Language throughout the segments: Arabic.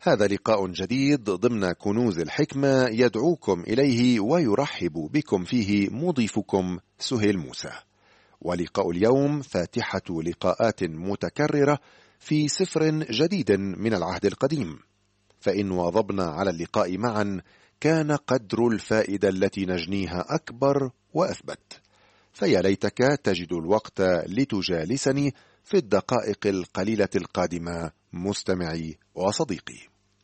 هذا لقاء جديد ضمن كنوز الحكمة يدعوكم إليه ويرحب بكم فيه مضيفكم سهيل موسى. ولقاء اليوم فاتحة لقاءات متكررة في سفر جديد من العهد القديم، فإن واظبنا على اللقاء معا كان قدر الفائدة التي نجنيها أكبر وأثبت. فيا ليتك تجد الوقت لتجالسني في الدقائق القليلة القادمة مستمعي وصديقي.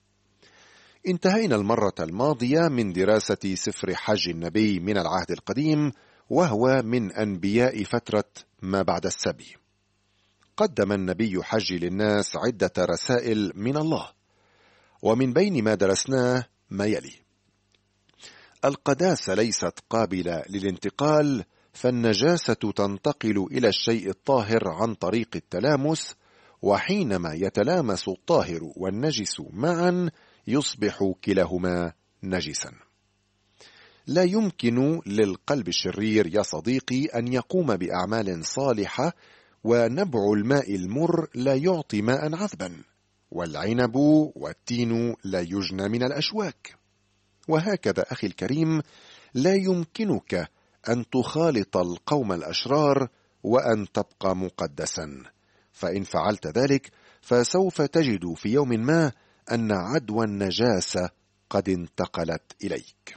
انتهينا المرة الماضية من دراسة سفر حج النبي من العهد القديم، وهو من أنبياء فترة ما بعد السبي. قدم النبي حج للناس عدة رسائل من الله، ومن بين ما درسناه ما يلي: القداسة ليست قابلة للانتقال، فالنجاسة تنتقل إلى الشيء الطاهر عن طريق التلامس، وحينما يتلامس الطاهر والنجس معا يصبح كلاهما نجسا. لا يمكن للقلب الشرير يا صديقي أن يقوم بأعمال صالحة، ونبع الماء المر لا يعطي ماء عذبا، والعنب والتين لا يجنى من الأشواك. وهكذا أخي الكريم، لا يمكنك أن تخالط القوم الأشرار وأن تبقى مقدسا، فإن فعلت ذلك فسوف تجد في يوم ما أن عدوى النجاسة قد انتقلت إليك.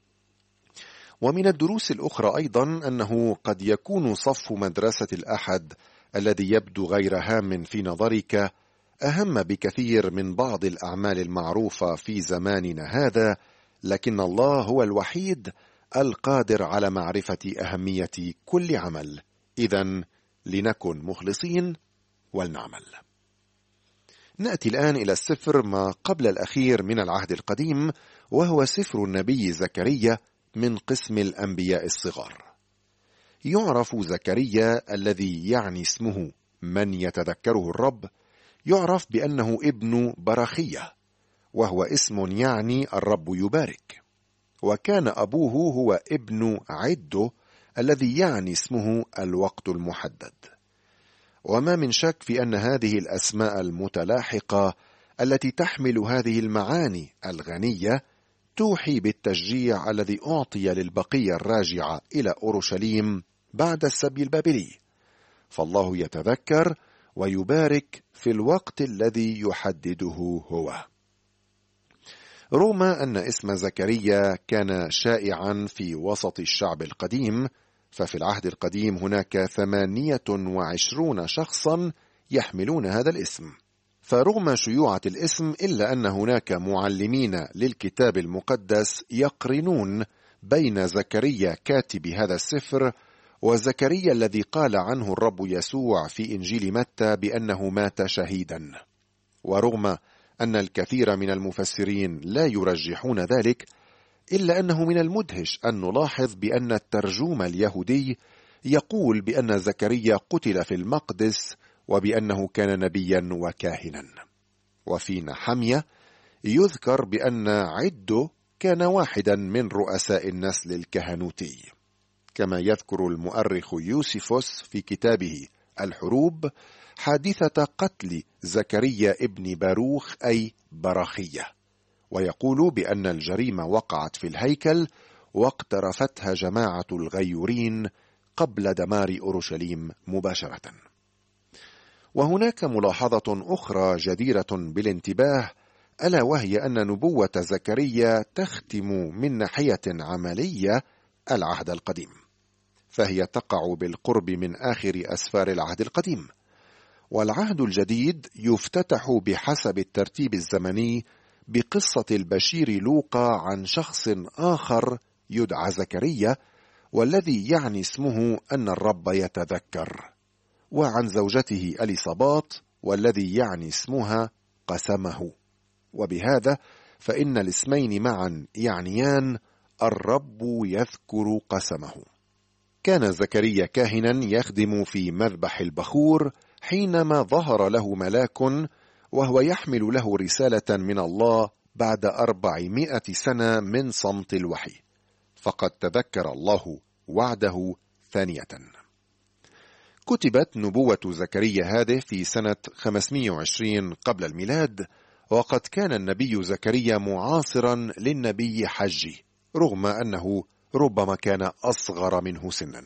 ومن الدروس الأخرى أيضا أنه قد يكون صف مدرسة الأحد الذي يبدو غير هام في نظرك أهم بكثير من بعض الأعمال المعروفة في زماننا هذا، لكن الله هو الوحيد القادر على معرفة أهمية كل عمل. إذن لنكن مخلصين ولنعمل. نأتي الآن إلى السفر ما قبل الأخير من العهد القديم، وهو سفر النبي زكريا من قسم الأنبياء الصغار. يعرف زكريا الذي يعني اسمه من يتذكره الرب، يعرف بأنه ابن برخية، وهو اسم يعني الرب يبارك. وكان أبوه هو ابن عدو الذي يعني اسمه الوقت المحدد. وما من شك في أن هذه الأسماء المتلاحقة التي تحمل هذه المعاني الغنية توحي بالتشجيع الذي أعطي للبقية الراجعة إلى أورشليم بعد السبي البابلي، فالله يتذكر ويبارك في الوقت الذي يحدده هو. رغم أن اسم زكريا كان شائعا في وسط الشعب القديم، ففي العهد القديم هناك 28 شخصا يحملون هذا الاسم. فرغم شيوعة الاسم إلا أن هناك معلمين للكتاب المقدس يقرنون بين زكريا كاتب هذا السفر وزكريا الذي قال عنه الرب يسوع في إنجيل متى بأنه مات شهيدا. ورغم أن الكثير من المفسرين لا يرجحون ذلك، إلا أنه من المدهش أن نلاحظ بأن الترجمة اليهودي يقول بأن زكريا قتل في المقدس وبأنه كان نبيا وكاهنا. وفي نحمية يذكر بأن عدو كان واحدا من رؤساء النسل الكهنوتي، كما يذكر المؤرخ يوسيفوس في كتابه الحروب حادثة قتل زكريا ابن باروخ أي برخية، ويقول بأن الجريمة وقعت في الهيكل واقترفتها جماعة الغيورين قبل دمار أورشليم مباشرة. وهناك ملاحظة أخرى جديرة بالانتباه، ألا وهي أن نبوة زكريا تختم من ناحية عملية العهد القديم، فهي تقع بالقرب من آخر أسفار العهد القديم. والعهد الجديد يفتتح بحسب الترتيب الزمني بقصة البشير لوقا عن شخص آخر يدعى زكريا، والذي يعني اسمه أن الرب يتذكر، وعن زوجته أليصابات والذي يعني اسمها قسمه. وبهذا فإن الاسمين معا يعنيان الرب يذكر قسمه. كان زكريا كاهنا يخدم في مذبح البخور حينما ظهر له ملاك وهو يحمل له رسالة من الله بعد 400 سنة من صمت الوحي، فقد تذكر الله وعده ثانية. كتبت نبوة زكريا هذه في سنة 520 قبل الميلاد، وقد كان النبي زكريا معاصرا للنبي حجي رغم أنه ربما كان أصغر منه سنا.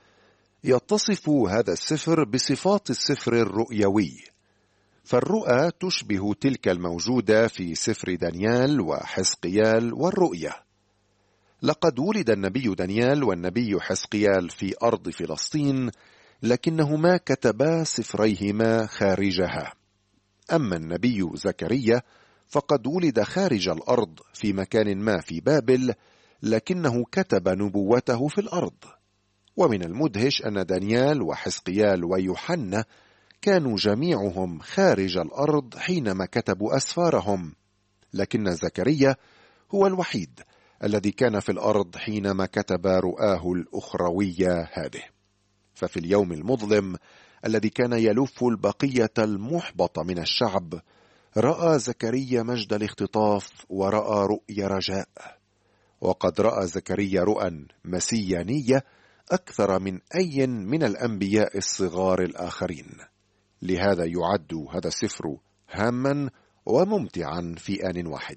يتصف هذا السفر بصفات السفر الرؤيوي، فالرؤى تشبه تلك الموجودة في سفر دانيال وحزقيال والرؤية. لقد ولد النبي دانيال والنبي حزقيال في أرض فلسطين، لكنهما كتبا سفريهما خارجها. أما النبي زكريا فقد ولد خارج الأرض في مكان ما في بابل، لكنه كتب نبوته في الأرض. ومن المدهش أن دانيال وحزقيال ويوحنا كانوا جميعهم خارج الأرض حينما كتبوا أسفارهم، لكن زكريا هو الوحيد الذي كان في الأرض حينما كتب رؤاه الأخروية هذه. ففي اليوم المظلم الذي كان يلف البقية المحبطة من الشعب، رأى زكريا مجد الاختطاف ورأى رؤيا رجاء. وقد رأى زكريا رؤى مسيانية أكثر من أي من الأنبياء الصغار الآخرين، لهذا يعد هذا السفر هاما وممتعا في آن واحد.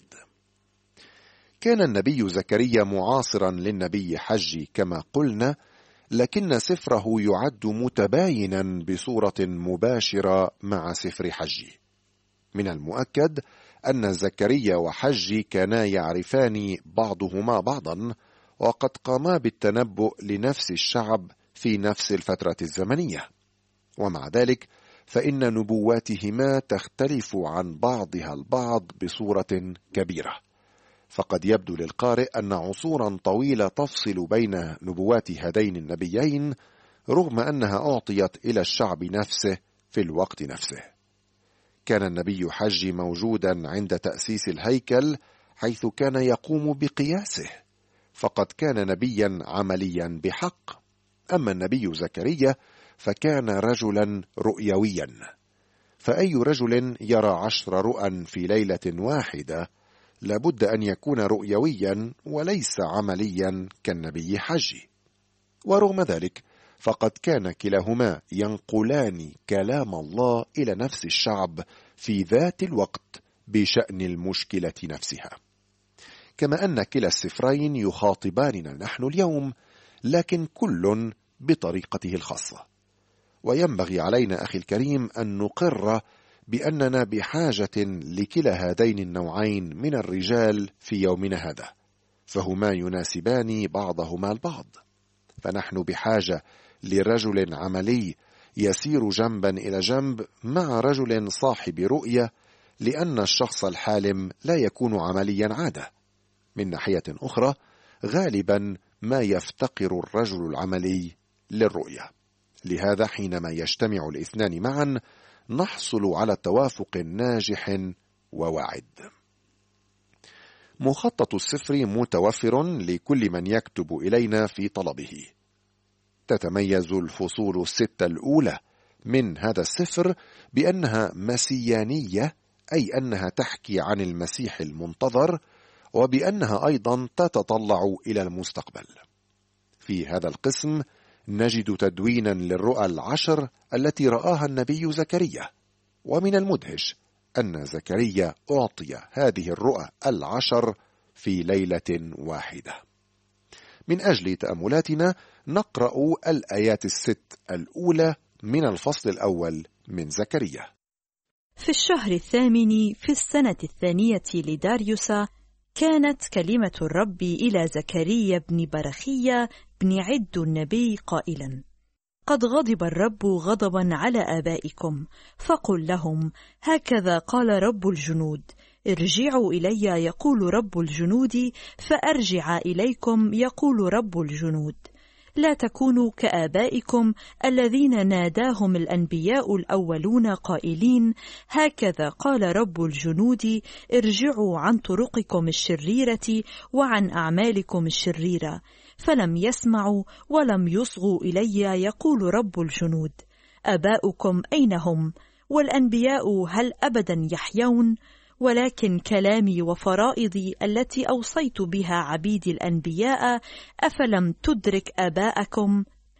كان النبي زكريا معاصرا للنبي حجي كما قلنا، لكن سفره يعد متباينا بصورة مباشرة مع سفر حجي. من المؤكد أن زكريا وحجي كانا يعرفان بعضهما بعضا، وقد قاما بالتنبؤ لنفس الشعب في نفس الفترة الزمنية، ومع ذلك فإن نبواتهما تختلف عن بعضها البعض بصورة كبيرة. فقد يبدو للقارئ أن عصورا طويلة تفصل بين نبوات هذين النبيين، رغم أنها أعطيت إلى الشعب نفسه في الوقت نفسه. كان النبي حجي موجودا عند تأسيس الهيكل، حيث كان يقوم بقياسه، فقد كان نبيا عمليا بحق. أما النبي زكريا فكان رجلا رؤيويا، فأي رجل يرى 10 رؤى في ليلة واحدة لابد أن يكون رؤيويا وليس عمليا كالنبي حجي. ورغم ذلك فقد كان كلاهما ينقلان كلام الله إلى نفس الشعب في ذات الوقت بشأن المشكلة نفسها، كما أن كلا السفرين يخاطباننا نحن اليوم، لكن كل بطريقته الخاصة. وينبغي علينا أخي الكريم أن نقر بأننا بحاجة لكلا هذين النوعين من الرجال في يومنا هذا، فهما يناسبان بعضهما البعض. فنحن بحاجة لرجل عملي يسير جنبا إلى جنب مع رجل صاحب رؤية، لأن الشخص الحالم لا يكون عمليا عادة. من ناحية أخرى غالبا ما يفتقر الرجل العملي للرؤية، لهذا حينما يجتمع الاثنان معا نحصل على توافق ناجح وواعد. مخطط السفر متوفر لكل من يكتب إلينا في طلبه. تتميز الفصول 6 الأولى من هذا السفر بأنها مسيانية، أي أنها تحكي عن المسيح المنتظر، وبأنها أيضا تتطلع إلى المستقبل. في هذا القسم نجد تدوينا للرؤى 10 التي رآها النبي زكريا، ومن المدهش أن زكريا أعطي هذه الرؤى 10 في ليلة واحدة. من أجل تأملاتنا نقرأ الآيات 6 الأولى من الفصل الأول من زكريا. في الشهر 8 في السنة 2 لداريوس كانت كلمة الرب إلى زكريا بن برخية بن عد النبي قائلا: قد غضب الرب غضبا على آبائكم، فقل لهم: هكذا قال رب الجنود، ارجعوا إلي يقول رب الجنود، فأرجع إليكم يقول رب الجنود. لا تكونوا كآبائكم الذين ناداهم الأنبياء الأولون قائلين: هكذا قال رب الجنود، ارجعوا عن طرقكم الشريرة وعن أعمالكم الشريرة. فلم يسمعوا ولم يصغوا إلي يقول رب الجنود. آباؤكم أين هم؟ والأنبياء هل أبدا يحيون؟ ولكن كلامي وفرائضي التي أوصيت بها عبيدي الأنبياء أفلم تدرك آباءكم؟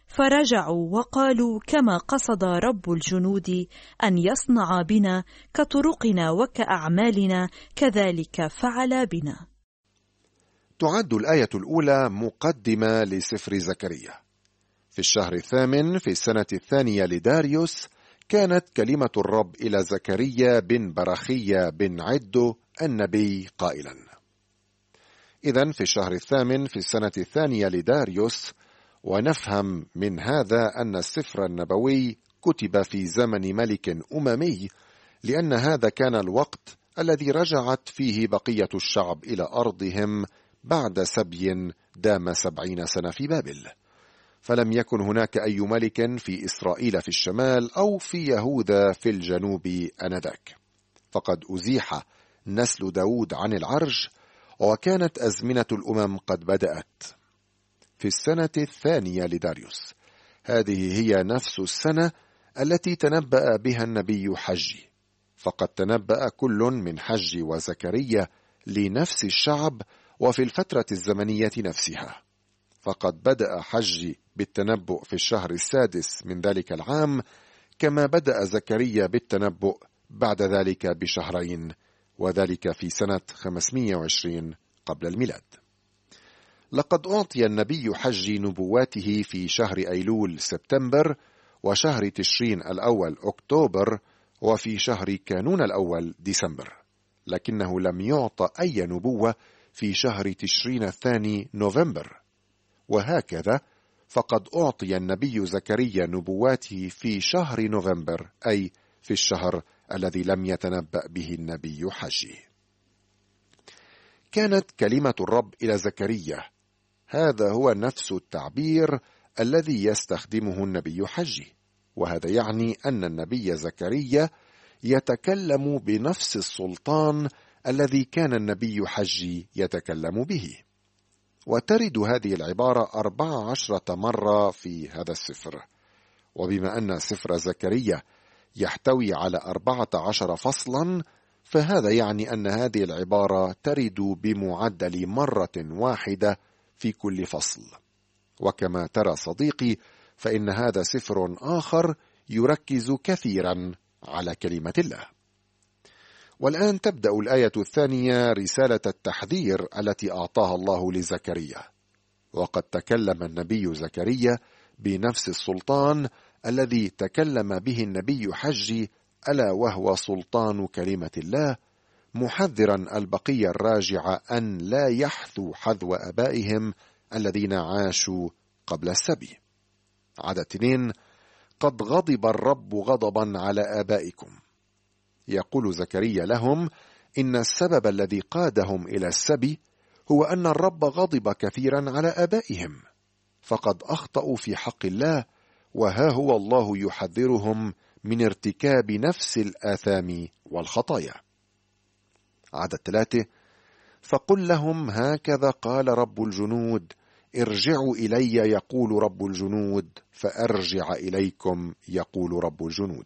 فرجعوا وقالوا: كما قصد رب الجنود أن يصنع بنا كطرقنا وكأعمالنا كذلك فعل بنا. تعد الآية الأولى مقدمة لسفر زكريا. في الشهر الثامن في السنة الثانية لداريوس كانت كلمة الرب إلى زكريا بن برخية بن عدو النبي قائلا. إذن في الشهر الثامن في السنة الثانية لداريوس، ونفهم من هذا أن السفر النبوي كتب في زمن ملك أممي، لأن هذا كان الوقت الذي رجعت فيه بقية الشعب إلى أرضهم بعد سبي دام 70 سنة في بابل. فلم يكن هناك أي ملك في إسرائيل في الشمال أو في يهوذا في الجنوب آنذاك، فقد أزيح نسل داود عن العرش، وكانت أزمنة الأمم قد بدأت. في السنة الثانية لداريوس، هذه هي نفس السنة التي تنبأ بها النبي حجي، فقد تنبأ كل من حجي وزكريا لنفس الشعب وفي الفترة الزمنية نفسها. فقد بدأ حجي بالتنبؤ في الشهر السادس من ذلك العام، كما بدأ زكريا بالتنبؤ بعد ذلك بشهرين، وذلك في سنة 520 قبل الميلاد. لقد أعطي النبي حجي نبواته في شهر أيلول سبتمبر، وشهر تشرين الأول أكتوبر، وفي شهر كانون الأول ديسمبر، لكنه لم يعطى أي نبوة في شهر تشرين الثاني نوفمبر. وهكذا فقد أعطي النبي زكريا نبواته في شهر نوفمبر، أي في الشهر الذي لم يتنبأ به النبي حجي. كانت كلمة الرب إلى زكريا، هذا هو نفس التعبير الذي يستخدمه النبي حجي، وهذا يعني أن النبي زكريا يتكلم بنفس السلطان الذي كان النبي حجي يتكلم به. وترد هذه العبارة 14 مرة في هذا السفر، وبما أن سفر زكريا يحتوي على 14 فصلا، فهذا يعني أن هذه العبارة ترد بمعدل مرة واحدة في كل فصل. وكما ترى صديقي، فإن هذا سفر آخر يركز كثيرا على كلمة الله. والآن تبدأ الآية الثانية رسالة التحذير التي أعطاها الله لزكريا. وقد تكلم النبي زكريا بنفس السلطان الذي تكلم به النبي حجي، ألا وهو سلطان كلمة الله، محذرا البقية الراجعة أن لا يحثوا حذو أبائهم الذين عاشوا قبل السبي. عدد 2: قد غضب الرب غضبا على آبائكم. يقول زكريا لهم إن السبب الذي قادهم إلى السبي هو أن الرب غضب كثيرا على آبائهم، فقد أخطأوا في حق الله، وها هو الله يحذرهم من ارتكاب نفس الآثام والخطايا. عدد 3: فقل لهم هكذا قال رب الجنود، ارجعوا إلي يقول رب الجنود، فأرجع إليكم يقول رب الجنود.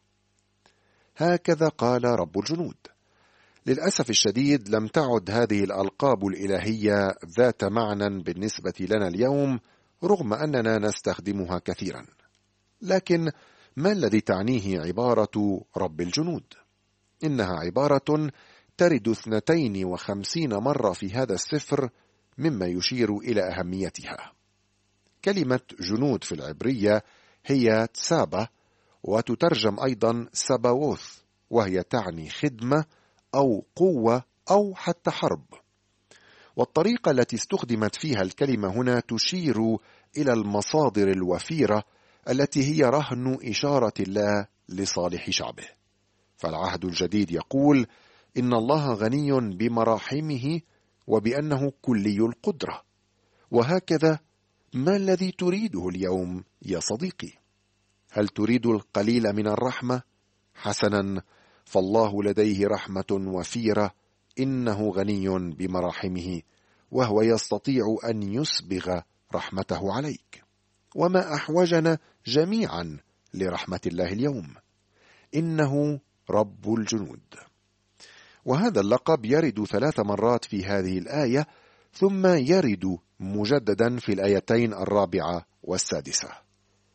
هكذا قال رب الجنود. للأسف الشديد لم تعد هذه الألقاب الإلهية ذات معنى بالنسبة لنا اليوم، رغم أننا نستخدمها كثيرا. لكن ما الذي تعنيه عبارة رب الجنود؟ إنها عبارة ترد 52 مرة في هذا السفر، مما يشير إلى أهميتها. كلمة جنود في العبرية هي تسابة، وتترجم أيضا سباوث، وهي تعني خدمة أو قوة أو حتى حرب. والطريقة التي استخدمت فيها الكلمة هنا تشير إلى المصادر الوفيرة التي هي رهن إشارة الله لصالح شعبه. فالعهد الجديد يقول إن الله غني بمراحمه وبأنه كلي القدرة. وهكذا ما الذي تريده اليوم يا صديقي؟ هل تريد القليل من الرحمة؟ حسنا، فالله لديه رحمة وفيرة، إنه غني بمراحمه، وهو يستطيع أن يسبغ رحمته عليك. وما أحوجنا جميعا لرحمة الله اليوم، إنه رب الجنود. وهذا اللقب يرد 3 مرات في هذه الآية، ثم يرد مجددا في الآيتين 4 و6.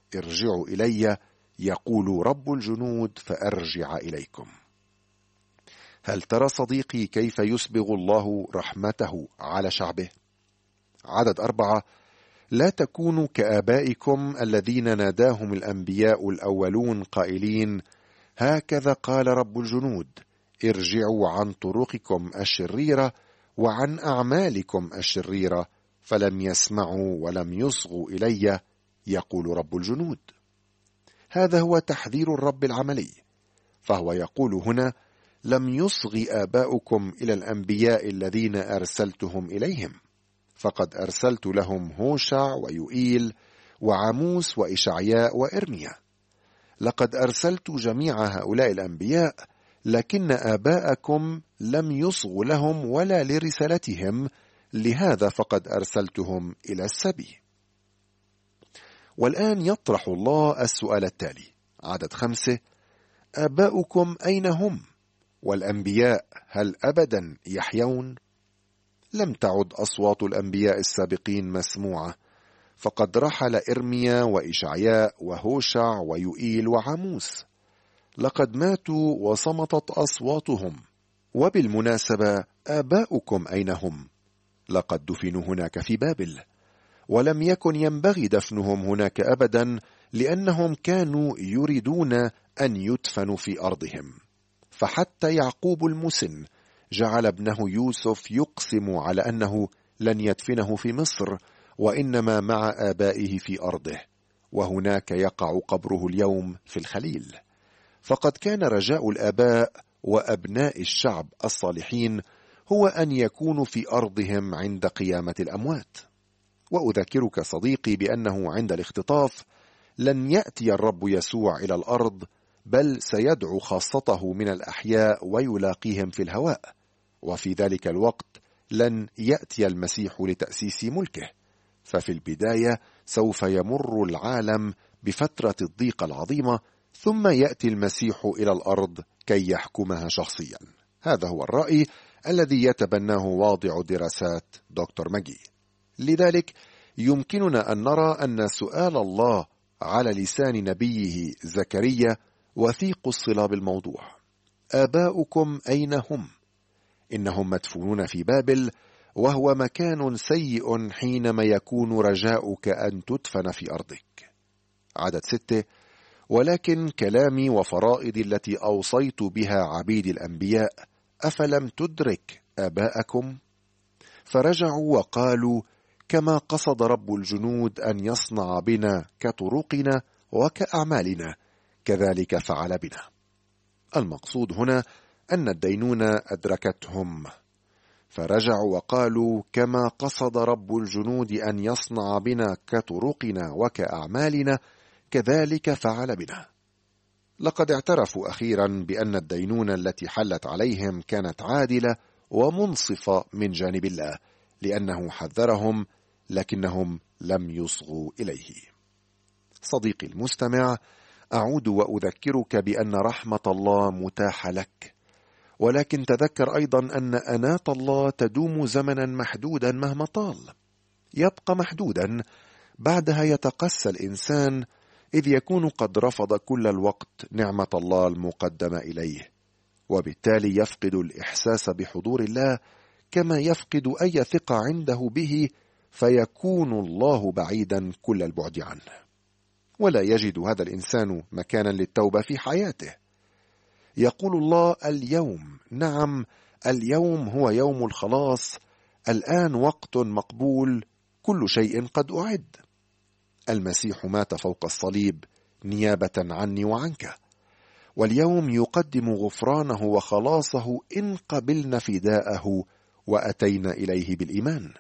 ارجعوا إلي يقول رب الجنود فأرجع إليكم. هل ترى صديقي كيف يسبغ الله رحمته على شعبه؟ عدد 4: لا تكونوا كآبائكم الذين ناداهم الأنبياء الأولون قائلين هكذا قال رب الجنود ارجعوا عن طرقكم الشريرة وعن أعمالكم الشريرة، فلم يسمعوا ولم يصغوا إلي يقول رب الجنود. هذا هو تحذير الرب العملي، فهو يقول هنا لم يصغ آباؤكم إلى الأنبياء الذين أرسلتهم إليهم، فقد أرسلت لهم هوشع ويوئيل وعموس وإشعياء وإرميا. لقد أرسلت جميع هؤلاء الأنبياء، لكن آباءكم لم يصغوا لهم ولا لرسالتهم، لهذا فقد أرسلتهم إلى السبي. والآن يطرح الله السؤال التالي، عدد 5: آباؤكم أين هم؟ والأنبياء هل أبدا يحيون؟ لم تعد أصوات الأنبياء السابقين مسموعة، فقد رحل إرميا وإشعياء وهوشع ويوئيل وعموس، لقد ماتوا وصمتت أصواتهم. وبالمناسبة آباؤكم أين هم؟ لقد دفنوا هناك في بابل، ولم يكن ينبغي دفنهم هناك أبدا، لأنهم كانوا يريدون أن يدفنوا في أرضهم. فحتى يعقوب المسن جعل ابنه يوسف يقسم على أنه لن يدفنه في مصر، وإنما مع آبائه في أرضه، وهناك يقع قبره اليوم في الخليل. فقد كان رجاء الآباء وأبناء الشعب الصالحين هو أن يكونوا في أرضهم عند قيامة الأموات. وأذكرك صديقي بأنه عند الاختطاف لن يأتي الرب يسوع إلى الأرض، بل سيدعو خاصته من الأحياء ويلاقيهم في الهواء، وفي ذلك الوقت لن يأتي المسيح لتأسيس ملكه. ففي البداية سوف يمر العالم بفترة الضيق العظيمة، ثم يأتي المسيح إلى الأرض كي يحكمها شخصيا. هذا هو الرأي الذي يتبناه واضع دراسات دكتور ماجي. لذلك يمكننا أن نرى أن سؤال الله على لسان نبيه زكريا وثيق الصلة بالموضوع. آباؤكم أين هم؟ إنهم مدفونون في بابل، وهو مكان سيء حينما يكون رجاؤك أن تدفن في أرضك. عدد 6: ولكن كلامي وفرائضي التي أوصيت بها عبيد الأنبياء أفلم تدرك آباءكم؟ فرجعوا وقالوا كما قصد رب الجنود أن يصنع بنا كطرقنا وكأعمالنا كذلك فعل بنا. المقصود هنا أن الدينونة أدركتهم، فرجعوا وقالوا كما قصد رب الجنود أن يصنع بنا كطرقنا وكأعمالنا كذلك فعل بنا. لقد اعترفوا أخيرا بأن الدينونة التي حلت عليهم كانت عادلة ومنصفة من جانب الله، لأنه حذرهم لكنهم لم يصغوا إليه. صديقي المستمع، أعود وأذكرك بأن رحمة الله متاحة لك، ولكن تذكر أيضا أن أناة الله تدوم زمنا محدودا مهما طال، يبقى محدودا، بعدها يتقسى الإنسان إذ يكون قد رفض كل الوقت نعمة الله المقدمة إليه، وبالتالي يفقد الإحساس بحضور الله كما يفقد أي ثقة عنده به، فيكون الله بعيدا كل البعد عنه، ولا يجد هذا الإنسان مكانا للتوبة في حياته. يقول الله اليوم، نعم اليوم هو يوم الخلاص، الآن وقت مقبول، كل شيء قد أعد. المسيح مات فوق الصليب نيابة عني وعنك، واليوم يقدم غفرانه وخلاصه إن قبلنا فداءه وأتينا إليه بالإيمان.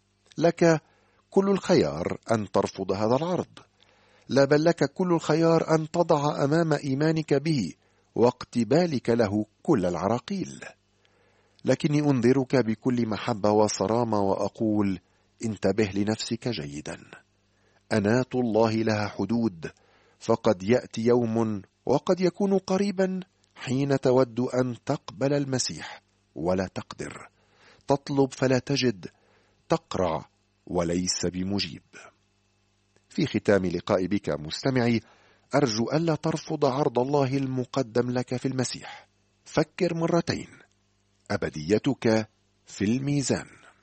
لك كل الخيار أن ترفض هذا العرض، لا بل لك كل الخيار أن تضع أمام إيمانك به واقتبالك له كل العراقيل. لكني أنذرك بكل محبة وصرامة وأقول انتبه لنفسك جيدا. أناة الله لها حدود، فقد يأتي يوم وقد يكون قريبا حين تود أن تقبل المسيح ولا تقدر، تطلب فلا تجد، تقرع وليس بمجيب. في ختام لقاء بك مستمعي، أرجو ألا ترفض عرض الله المقدم لك في المسيح. فكر مرتين، أبديتك في الميزان.